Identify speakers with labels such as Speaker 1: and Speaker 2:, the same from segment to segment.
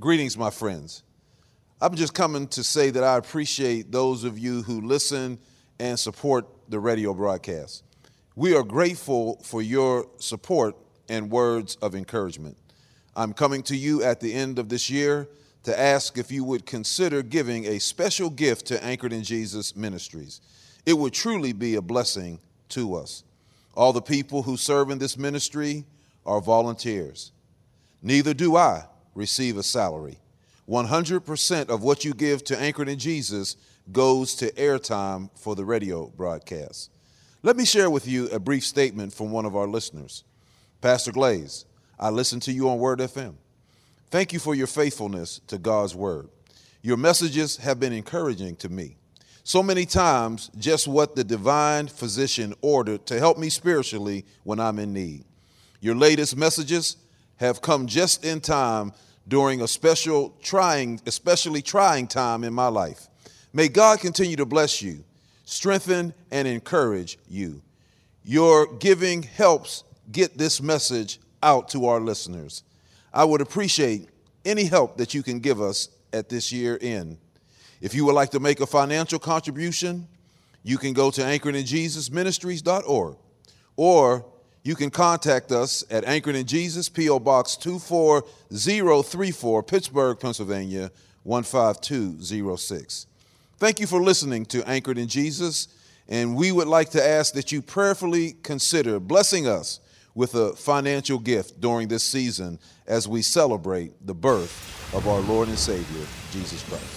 Speaker 1: Greetings, my friends. I'm just coming to say that I appreciate those of you who listen and support the radio broadcast. We are grateful for your support and words of encouragement. I'm coming to you at the end of this year to ask if you would consider giving a special gift to Anchored in Jesus Ministries. It would truly be a blessing to us. All the people who serve in this ministry are volunteers. Neither do I receive a salary. 100% of what you give to Anchored in Jesus goes to airtime for the radio broadcast. Let me share with you a brief statement from one of our listeners. Pastor Glaze, I listen to you on Word FM. Thank you for your faithfulness to God's Word. Your messages have been encouraging to me. So many times, just what the divine physician ordered to help me spiritually when I'm in need. Your latest messages have come just in time during a especially trying time in my life. May God continue to bless you, strengthen and encourage you. Your giving helps get this message out to our listeners. I would appreciate any help that you can give us at this year end. If you would like to make a financial contribution, you can go to anchoredinjesusministries.org, or you can contact us at Anchored in Jesus, P.O. Box 24034, Pittsburgh, Pennsylvania, 15206. Thank you for listening to Anchored in Jesus, and we would like to ask that you prayerfully consider blessing us with a financial gift during this season as we celebrate the birth of our Lord and Savior, Jesus Christ.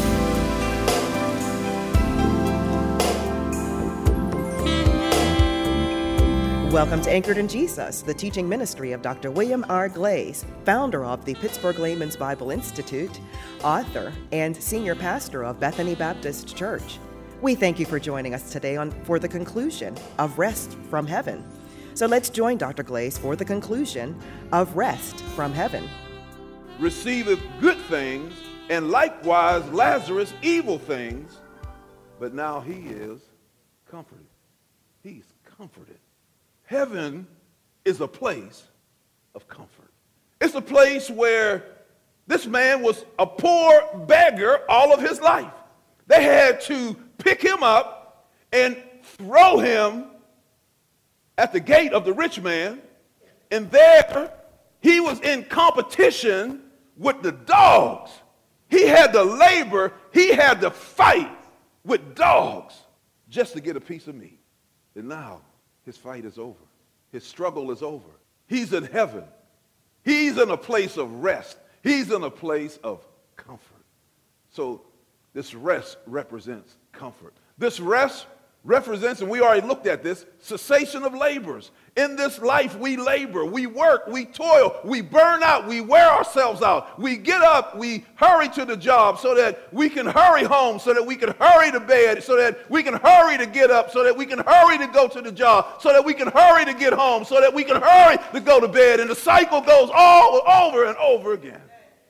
Speaker 2: Welcome to Anchored in Jesus, the teaching ministry of Dr. William R. Glaze, founder of the Pittsburgh Layman's Bible Institute, author, and senior pastor of Bethany Baptist Church. We thank you for joining us today for the conclusion of Rest from Heaven. So let's join Dr. Glaze for the conclusion of Rest from Heaven.
Speaker 3: Receiveth good things, and likewise Lazarus evil things, but now he is comforted. He's comforted. Heaven is a place of comfort. It's a place where this man was a poor beggar all of his life. They had to pick him up and throw him at the gate of the rich man, and there he was in competition with the dogs. He had to labor, he had to fight with dogs just to get a piece of meat. And now his fight is over. His struggle is over. He's in heaven. He's in a place of rest. He's in a place of comfort. So this rest represents comfort. This rest represents, and we already looked at this, cessation of labors. In this life, we labor, we work, we toil, we burn out, we wear ourselves out. We get up, we hurry to the job so that we can hurry home, so that we can hurry to bed, so that we can hurry to get up, so that we can hurry to go to the job, so that we can hurry to get home, so that we can hurry to go to bed. And the cycle goes all over and over again.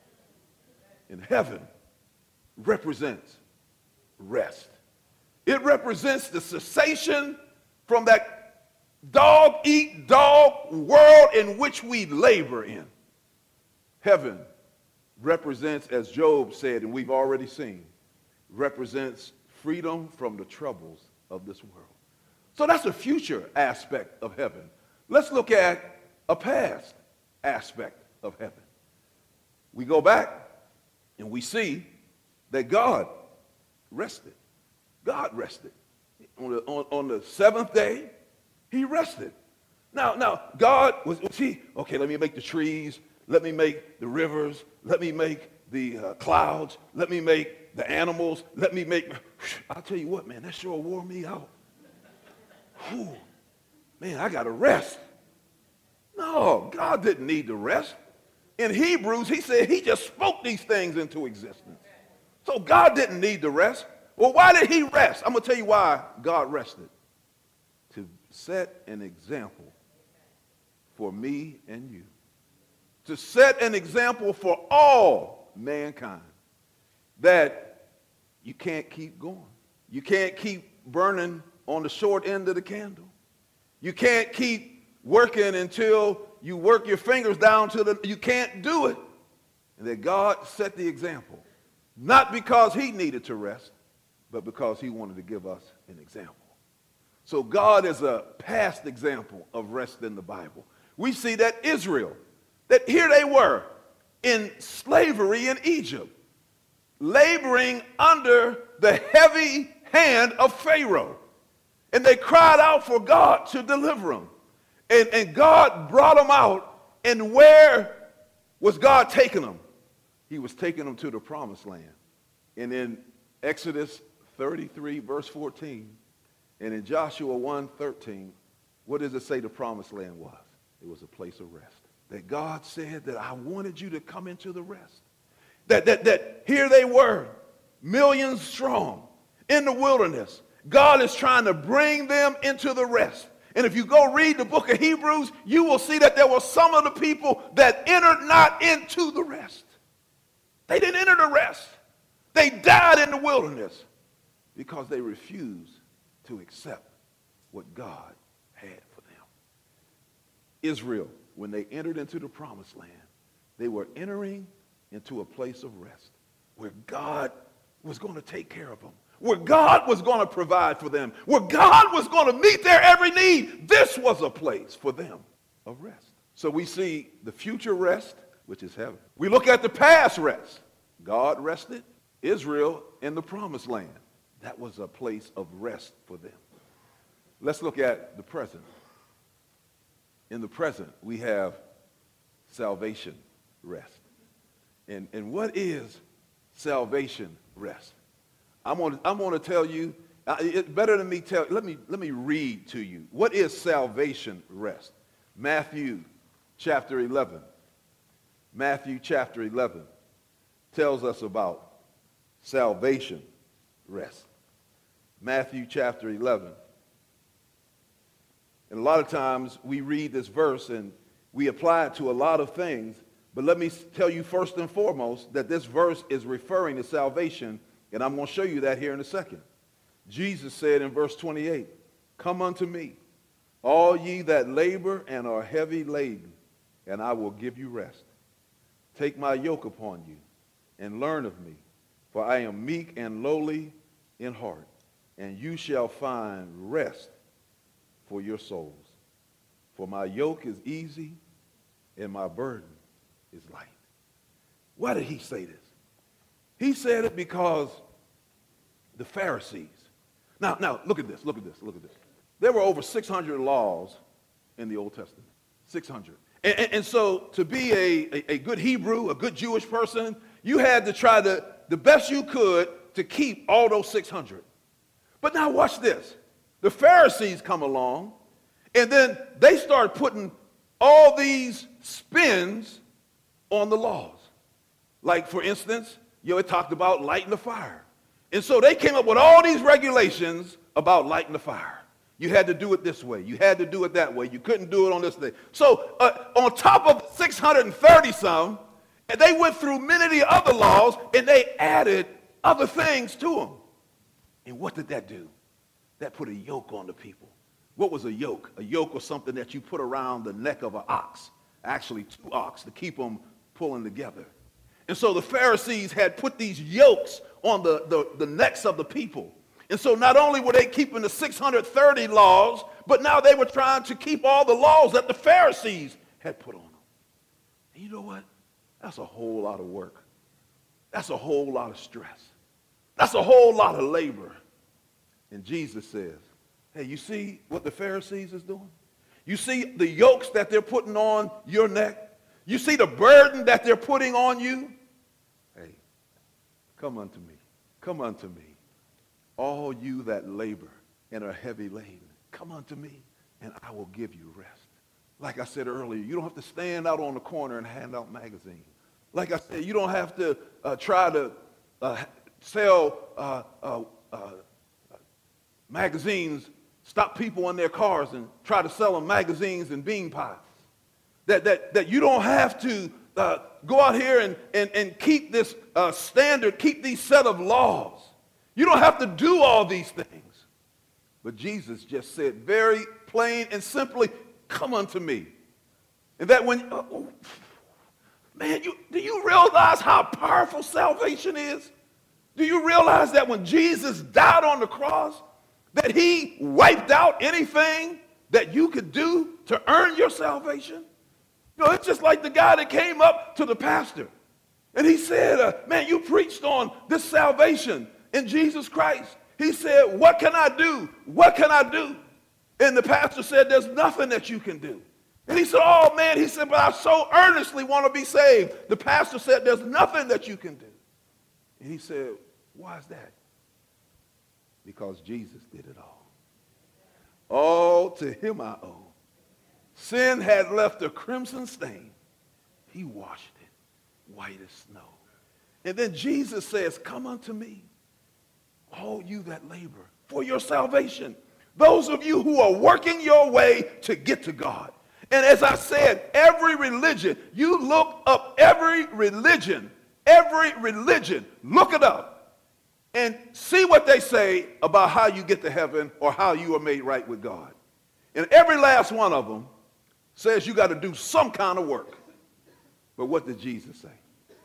Speaker 3: And heaven represents rest. It represents the cessation from that dog-eat-dog world in which we labor in. Heaven represents, as Job said, and we've already seen, represents freedom from the troubles of this world. So that's a future aspect of heaven. Let's look at a past aspect of heaven. We go back and we see that God rested. God rested. On the seventh day, he rested. Now God was he, okay, let me make the trees, let me make the rivers, let me make the clouds, let me make the animals, let me make, I'll tell you what, man, that sure wore me out. Whew, man, I got to rest. No, God didn't need to rest. In Hebrews, he said he just spoke these things into existence. So God didn't need to rest. Well, why did he rest? I'm going to tell you why God rested. To set an example for me and you. To set an example for all mankind that you can't keep going. You can't keep burning on the short end of the candle. You can't keep working until you work your fingers down to the, you can't do it. And that God set the example, not because he needed to rest, but because he wanted to give us an example. So God is a past example of rest in the Bible. We see that Israel, that here they were in slavery in Egypt, laboring under the heavy hand of Pharaoh. And they cried out for God to deliver them. And God brought them out. And where was God taking them? He was taking them to the promised land. And in Exodus 33, verse 14, and in Joshua 1:13, what does it say the promised land was? It was a place of rest. That God said that I wanted you to come into the rest. That here they were, millions strong, in the wilderness. God is trying to bring them into the rest. And if you go read the book of Hebrews, you will see that there were some of the people that entered not into the rest. They didn't enter the rest. They died in the wilderness because they refused to accept what God had for them. Israel, when they entered into the promised land, they were entering into a place of rest where God was going to take care of them, where God was going to provide for them, where God was going to meet their every need. This was a place for them of rest. So we see the future rest, which is heaven. We look at the past rest. God rested Israel in the promised land. That was a place of rest for them. Let's look at the present. In the present, we have salvation rest. And what is salvation rest? I'm going to tell you, it's better than me tell, let me read to you. What is salvation rest? Matthew chapter 11. Matthew chapter 11 tells us about salvation rest. Matthew chapter 11. And a lot of times we read this verse and we apply it to a lot of things, but let me tell you first and foremost that this verse is referring to salvation, and I'm going to show you that here in a second. Jesus said in verse 28, "Come unto me, all ye that labor and are heavy laden, and I will give you rest. Take my yoke upon you and learn of me, for I am meek and lowly in heart, and you shall find rest for your souls. For my yoke is easy and my burden is light." Why did he say this? He said it because the Pharisees. Now look at this. There were over 600 laws in the Old Testament. 600. And so to be a good Hebrew, a good Jewish person, you had to try the best you could to keep all those 600. But now watch this. The Pharisees come along, and then they start putting all these spins on the laws. Like, for instance, it talked about lighting the fire. And so they came up with all these regulations about lighting the fire. You had to do it this way. You had to do it that way. You couldn't do it on this day. So on top of 630 some, and they went through many of the other laws, and they added other things to them. And what did that do? That put a yoke on the people. What was a yoke? A yoke was something that you put around the neck of an ox, actually 2 ox, to keep them pulling together. And so the Pharisees had put these yokes on the necks of the people. And so not only were they keeping the 630 laws, but now they were trying to keep all the laws that the Pharisees had put on them. And you know what? That's a whole lot of work. That's a whole lot of stress. That's a whole lot of labor. And Jesus says, hey, you see what the Pharisees is doing? You see the yokes that they're putting on your neck? You see the burden that they're putting on you? Hey, come unto me. Come unto me. All you that labor and are heavy laden, come unto me, and I will give you rest. Like I said earlier, you don't have to stand out on the corner and hand out magazines. Like I said, you don't have to try to sell magazines, stop people in their cars and try to sell them magazines and bean pies. That you don't have to go out here and keep this standard, keep these set of laws. You don't have to do all these things. But Jesus just said very plain and simply, come unto me. And that when, Man, do you realize how powerful salvation is? Do you realize that when Jesus died on the cross, that he wiped out anything that you could do to earn your salvation? You know, it's just like the guy that came up to the pastor and he said, man, you preached on this salvation in Jesus Christ. He said, what can I do? What can I do? And the pastor said, there's nothing that you can do. And he said, oh man, he said, but I so earnestly want to be saved. The pastor said, there's nothing that you can do. And he said, why is that? Because Jesus did it all. All to him I owe. Sin had left a crimson stain. He washed it white as snow. And then Jesus says, come unto me, all you that labor for your salvation. Those of you who are working your way to get to God. And as I said, every religion, you look up every religion, look it up and see what they say about how you get to heaven or how you are made right with God. And every last one of them says you got to do some kind of work. But what did Jesus say?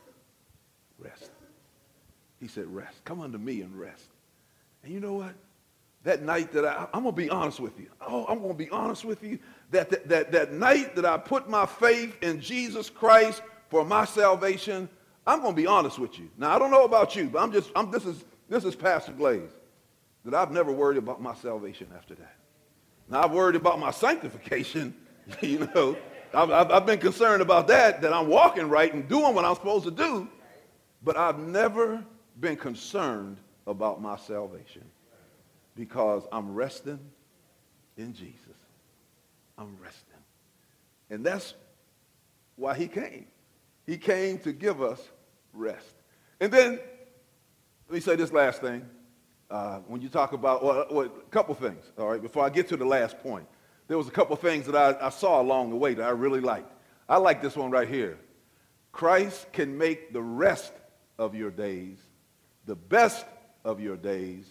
Speaker 3: Rest. He said, rest. Come unto me and rest. And you know what? That night that I'm going to be honest with you. Oh, I'm going to be honest with you. That night that I put my faith in Jesus Christ for my salvation, I'm going to be honest with you. Now, I don't know about you, but this is Pastor Glaze, that I've never worried about my salvation after that. Now, I've worried about my sanctification. You know, I've been concerned about that I'm walking right and doing what I'm supposed to do. But I've never been concerned about my salvation because I'm resting in Jesus. I'm resting. And that's why he came. He came to give us rest. And then, let me say this last thing. When you talk about, a couple things, all right, before I get to the last point. There was a couple things that I saw along the way that I really liked. I like this one right here. Christ can make the rest of your days the best of your days.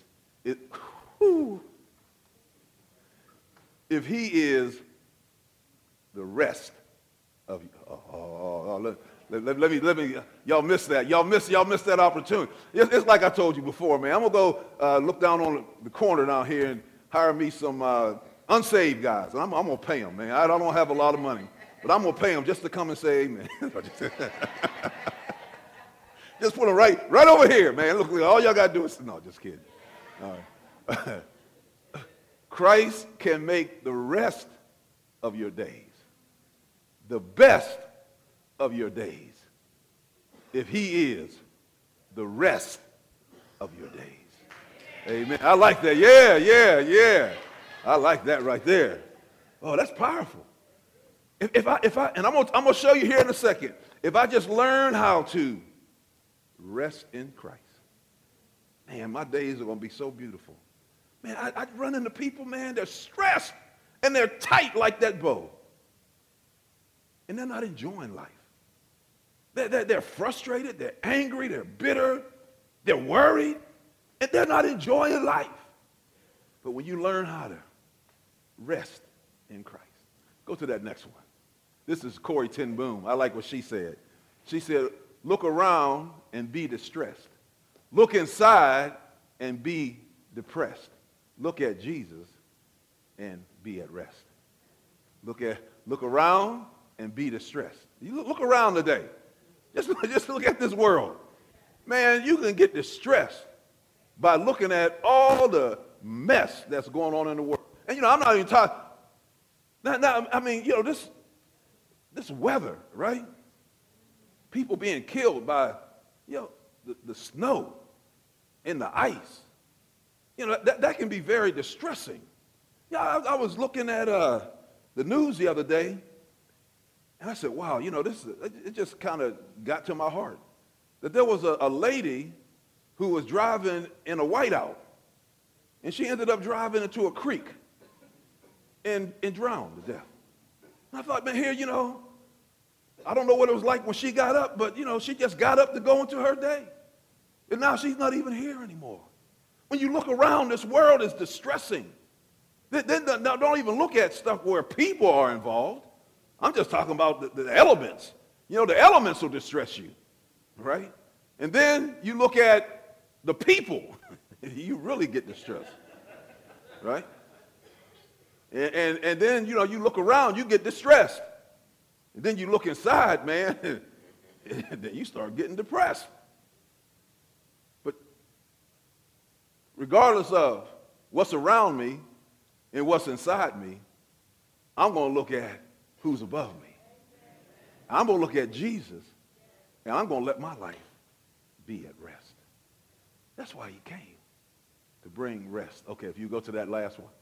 Speaker 3: If he is the rest of you. Let me, y'all missed that. Y'all missed that opportunity. It's like I told you before, man. I'm going to go look down on the corner down here and hire me some unsaved guys. And I'm going to pay them, man. I don't have a lot of money, but I'm going to pay them just to come and say amen. Just put them right over here, man. Look, all y'all got to do is, no, just kidding. All right. Christ can make the rest of your days the best of your days if he is the rest of your days. Amen. I like that. Yeah. I like that right there. Oh, that's powerful. If I and I'm gonna show you here in a second. If I just learn how to rest in Christ, man, my days are gonna be so beautiful. Man, I run into people, man, they're stressed and they're tight like that bow. And they're not enjoying life. They're frustrated, they're angry, they're bitter, they're worried, and they're not enjoying life. But when you learn how to rest in Christ. Go to that next one. This is Corrie ten Boom. I like what she said. She said, look around and be distressed. Look inside and be depressed. Look at Jesus and be at rest. Look around and be distressed. You look around today. Just look at this world. Man, you can get distressed by looking at all the mess that's going on in the world. And, I'm not even talking. Now, I mean, this weather, right? People being killed by, the snow and the ice. That can be very distressing. I was looking at the news the other day, and I said, wow, it just kind of got to my heart. That there was a lady who was driving in a whiteout, and she ended up driving into a creek and drowned to death. And I thought, man, here, I don't know what it was like when she got up, but, she just got up to go into her day. And now she's not even here anymore. When you look around, this world is distressing. Then don't even look at stuff where people are involved. I'm just talking about the elements. You know, the elements will distress you, right? And then you look at the people, you really get distressed, right? And then, you know, you look around, you get distressed. And then you look inside, man, and then you start getting depressed. But regardless of what's around me and what's inside me, I'm going to look at who's above me. I'm going to look at Jesus, and I'm going to let my life be at rest. That's why he came, to bring rest. Okay, if you go to that last one.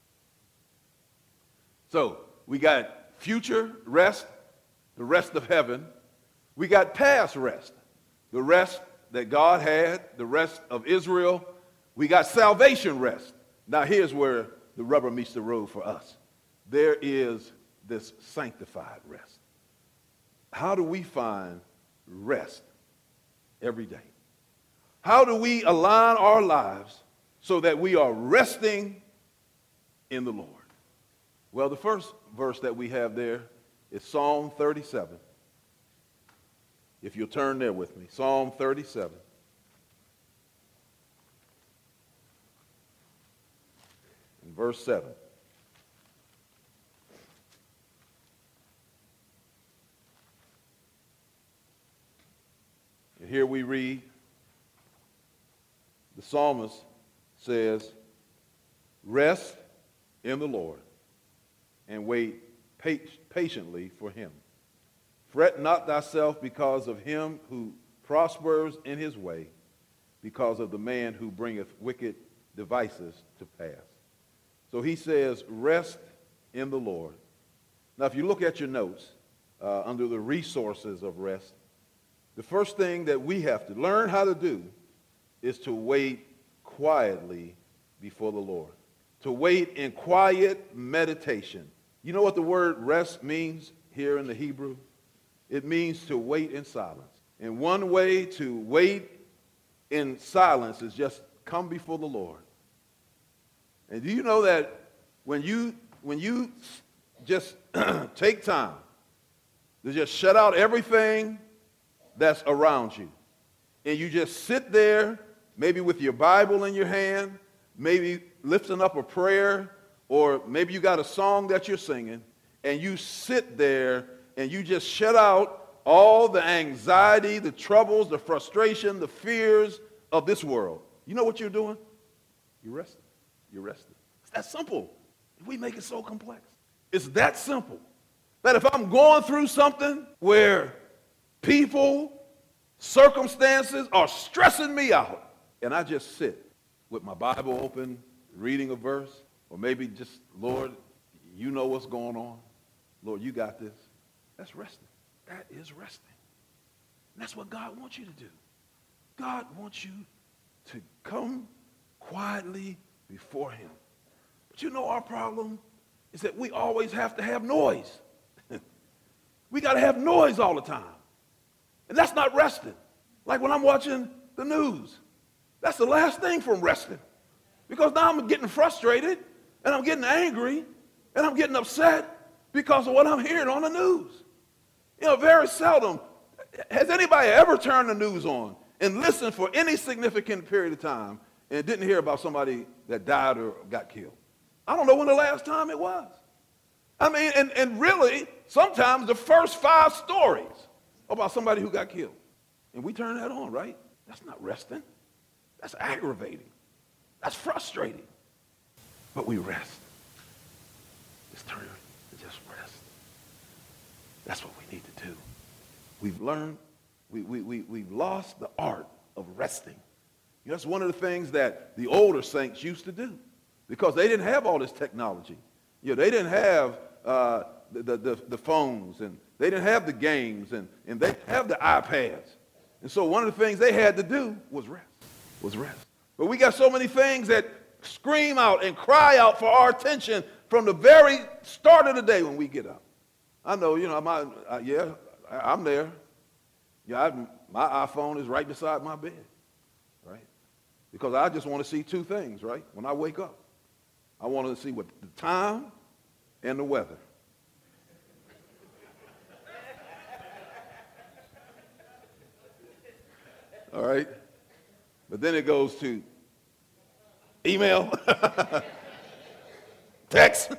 Speaker 3: So we got future rest, the rest of heaven. We got past rest, the rest that God had, the rest of Israel. We got salvation rest. Now here's where the rubber meets the road for us. There is this sanctified rest. How do we find rest every day? How do we align our lives so that we are resting in the Lord? Well, the first verse that we have there is Psalm 37. If you'll turn there with me, Psalm 37. And verse 7. And here we read, the psalmist says, rest in the Lord and wait patiently for him. Fret not thyself because of him who prospers in his way, because of the man who bringeth wicked devices to pass. So he says, rest in the Lord. Now, if you look at your notes, under the resources of rest, the first thing that we have to learn how to do is to wait quietly before the Lord. To wait in quiet meditation. You know what the word rest means here in the Hebrew? It means to wait in silence. And one way to wait in silence is just come before the Lord. And do you know that when you just take time to just shut out everything that's around you, and you just sit there, maybe with your Bible in your hand, maybe lifting up a prayer, or maybe you got a song that you're singing, and you sit there and you just shut out all the anxiety, the troubles, the frustration, the fears of this world. You know what you're doing? You're resting. You're resting. It's that simple. We make it so complex. It's that simple. That if I'm going through something where people, circumstances are stressing me out, and I just sit with my Bible open, reading a verse, or maybe just, Lord, you know what's going on. Lord, you got this. That's resting. That is resting. And that's what God wants you to do. God wants you to come quietly before him. But you know our problem is that we always have to have noise. We got to have noise all the time. And that's not resting. Like when I'm watching the news. That's the last thing from resting. Because now I'm getting frustrated, and I'm getting angry, and I'm getting upset because of what I'm hearing on the news. You know, very seldom has anybody ever turned the news on and listened for any significant period of time and didn't hear about somebody that died or got killed. I don't know when the last time it was. I mean, and really, sometimes the first 5 stories about somebody who got killed. And we turn that on, right? That's not resting. That's aggravating. That's frustrating. But we rest. Just turn and just rest. That's what we need to do. We've learned, we've lost the art of resting. You know, that's one of the things that the older saints used to do because they didn't have all this technology. You know, they didn't have the phones, and they didn't have the games, and they didn't have the iPads. And so one of the things they had to do was rest. But we got so many things that scream out and cry out for our attention from the very start of the day when we get up. I know, you know, I'm there. Yeah, my iPhone is right beside my bed, right? Because I just want to see 2 things, right? When I wake up, I want to see what the time and the weather. All right? But then it goes to email, text,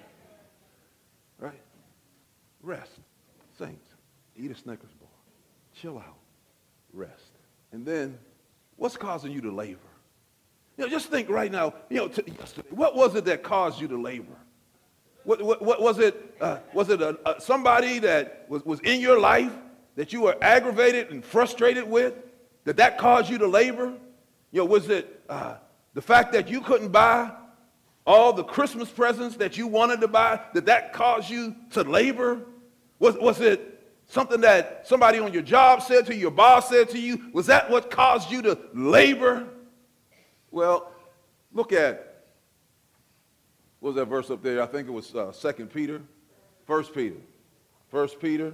Speaker 3: right? Rest. Saints, eat a Snickers bar. Chill out. Rest. And then, what's causing you to labor? Just think right now, yesterday, what was it that caused you to labor? What was it? Was it somebody that was in your life that you were aggravated and frustrated with? That caused you to labor? Was it the fact that you couldn't buy all the Christmas presents that you wanted to buy? That caused you to labor? Was it something that somebody on your job said to you, your boss said to you? Was that what caused you to labor? Well, look at, what was that verse up there? I think it was 2 Peter, 1 Peter. 1 Peter,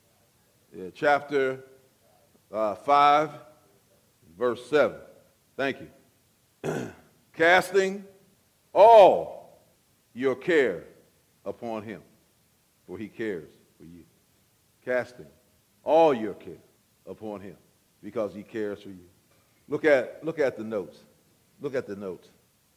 Speaker 3: chapter 5, verse 7. Thank you. Casting all your care upon him, for he cares for you. Casting all your care upon him, because he cares for you. Look at the notes. Look at the notes.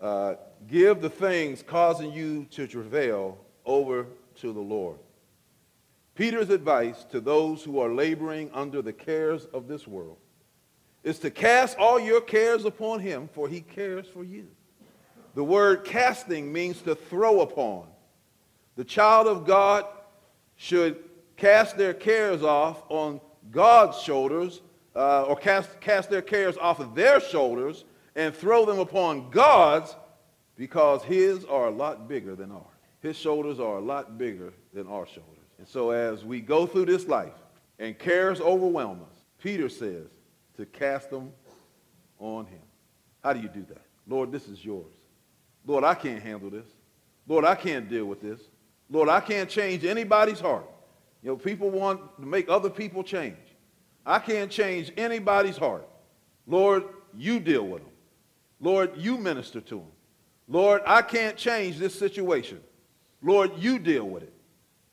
Speaker 3: Give the things causing you to travail over to the Lord. Peter's advice to those who are laboring under the cares of this world is to cast all your cares upon him, for he cares for you. The word casting means to throw upon. The child of God should cast their cares off on God's shoulders, or cast their cares off of their shoulders and throw them upon God's, because his are a lot bigger than ours. His shoulders are a lot bigger than our shoulders. And so as we go through this life and cares overwhelm us, Peter says to cast them on him. How do you do that? Lord, this is yours. Lord, I can't handle this. Lord, I can't deal with this. Lord, I can't change anybody's heart. People want to make other people change. I can't change anybody's heart. Lord, you deal with them. Lord, you minister to them. Lord, I can't change this situation. Lord, you deal with it.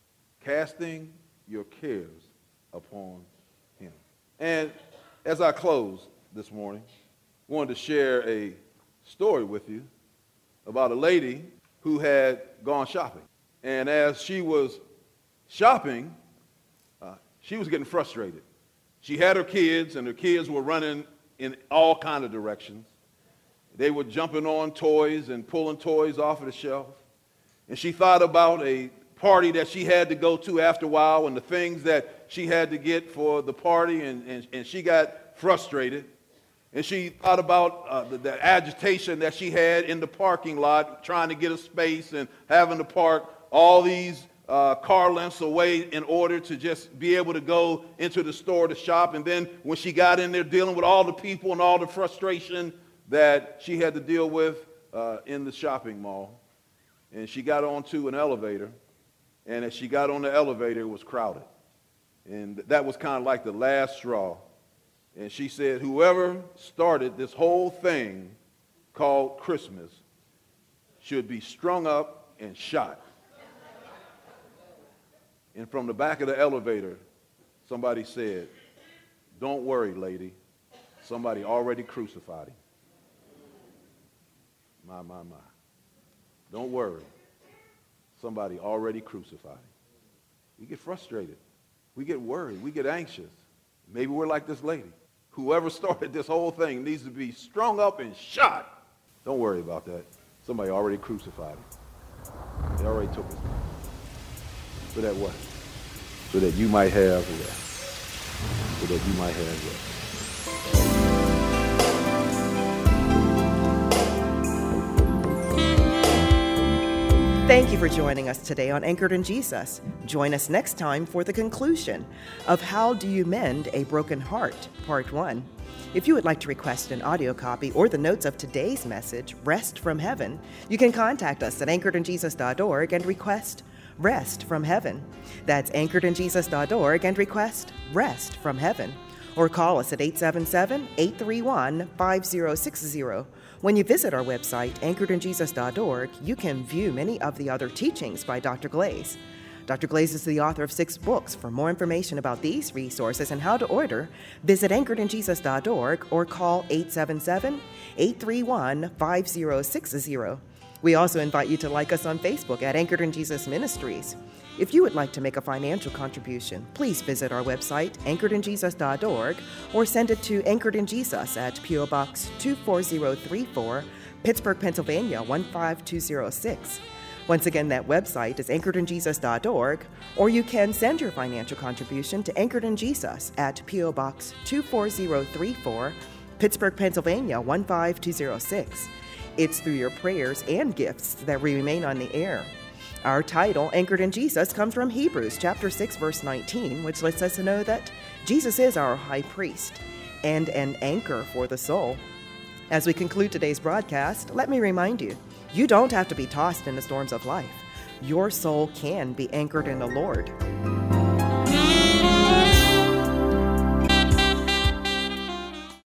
Speaker 3: Casting your cares upon him. And as I close this morning, I wanted to share a story with you about a lady who had gone shopping. And as she was shopping, she was getting frustrated. She had her kids, and her kids were running in all kinds of directions. They were jumping on toys and pulling toys off of the shelf. And she thought about a party that she had to go to after a while and the things that she had to get for the party, and she got frustrated. And she thought about the agitation that she had in the parking lot, trying to get a space and having to park all these car lengths away in order to just be able to go into the store to shop. And then when she got in there dealing with all the people and all the frustration that she had to deal with in the shopping mall, and she got onto an elevator, and as she got on the elevator, it was crowded. And that was kind of like the last straw. And she said, whoever started this whole thing called Christmas should be strung up and shot. And from the back of the elevator, somebody said, don't worry, lady. Somebody already crucified him. My. Don't worry. Somebody already crucified him. We get frustrated. We get worried. We get anxious. Maybe we're like this lady. Whoever started this whole thing needs to be strung up and shot. Don't worry about that. Somebody already crucified him. They already took his life. So that what? So that you might have rest. So that you might have rest.
Speaker 2: Thank you for joining us today on Anchored in Jesus. Join us next time for the conclusion of How Do You Mend a Broken Heart, Part 1. If you would like to request an audio copy or the notes of today's message, Rest from Heaven, you can contact us at anchoredinjesus.org and request Rest from Heaven. That's anchoredinjesus.org and request Rest from Heaven. Or call us at 877-831-5060. When you visit our website, anchoredinjesus.org, you can view many of the other teachings by Dr. Glaze. Dr. Glaze is the author of 6 books. For more information about these resources and how to order, visit anchoredinjesus.org or call 877-831-5060. We also invite you to like us on Facebook at Anchored in Jesus Ministries. If you would like to make a financial contribution, please visit our website, anchoredinjesus.org, or send it to Anchored in Jesus at P.O. Box 24034, Pittsburgh, Pennsylvania 15206. Once again, that website is anchoredinjesus.org, or you can send your financial contribution to Anchored in Jesus at P.O. Box 24034, Pittsburgh, Pennsylvania 15206. It's through your prayers and gifts that we remain on the air. Our title, Anchored in Jesus, comes from Hebrews chapter 6, verse 19, which lets us know that Jesus is our high priest and an anchor for the soul. As we conclude today's broadcast, let me remind you, you don't have to be tossed in the storms of life. Your soul can be anchored in the Lord.